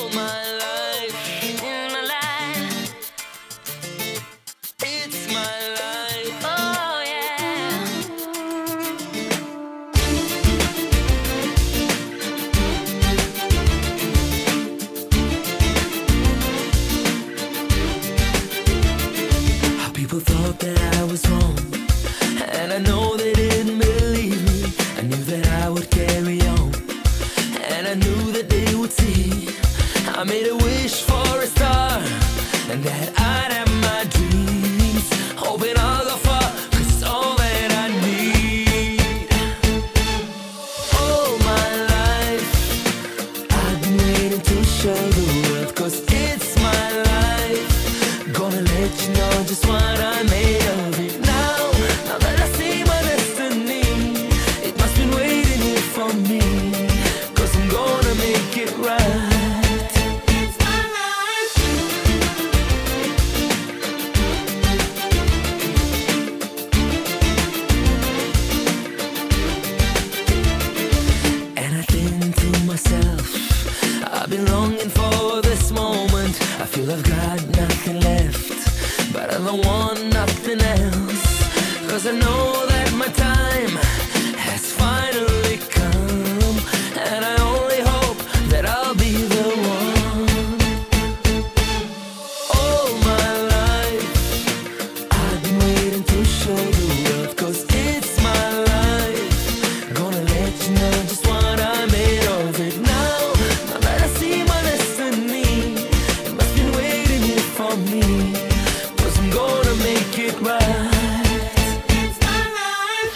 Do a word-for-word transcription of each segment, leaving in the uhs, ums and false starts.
All my life, in my life, it's my life. Oh yeah. How people thought that I was wrong, and I know they didn't believe me. I knew that I would carry on, and I knew that they would see. I made a wish for a star, and that I'd have my dreams, hoping I'll go far, 'cause it's all that I need. All my life, I've been waiting to show the world, 'cause it's my life. Gonna let you know just what I made of it. Now, now that I see my destiny, it must been waiting here for me, 'cause I'm gonna make it right. I've been longing for this moment. I feel I've got nothing left, but I don't want nothing else, 'cause I know that my time has finally come, and I only hope that I'll be the one. All my life, I've been waiting to show the world, 'cause it's my life. Gonna let you know just what I made of it. Now, now that I see my destiny, it must be waiting here for me, 'cause I'm gonna make it right. It's my life.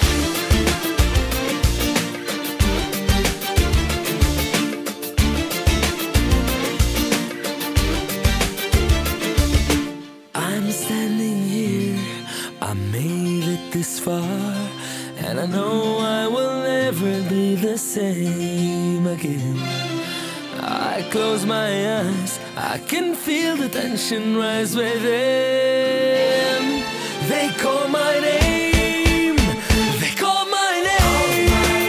I'm standing here, I made it this far, and I know I will never be the same again. I close my eyes, I can feel the tension rise within. They call my name, they call my name.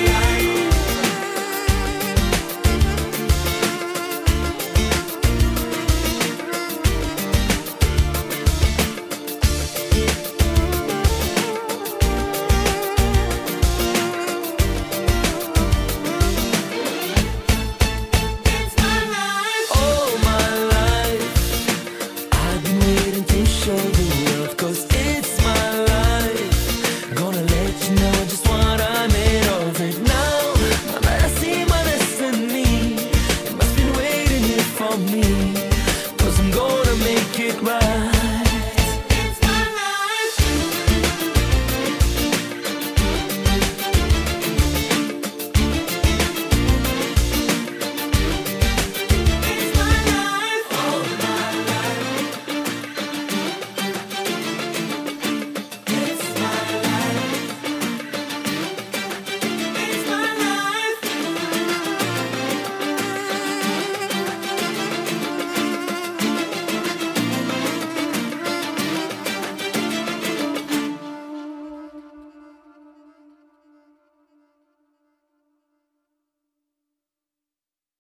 Show the world, 'cause it's my life. Gonna let you know just what I made of it. Now, now that I see my destiny, it must be waiting here for me, 'cause I'm gonna make it right.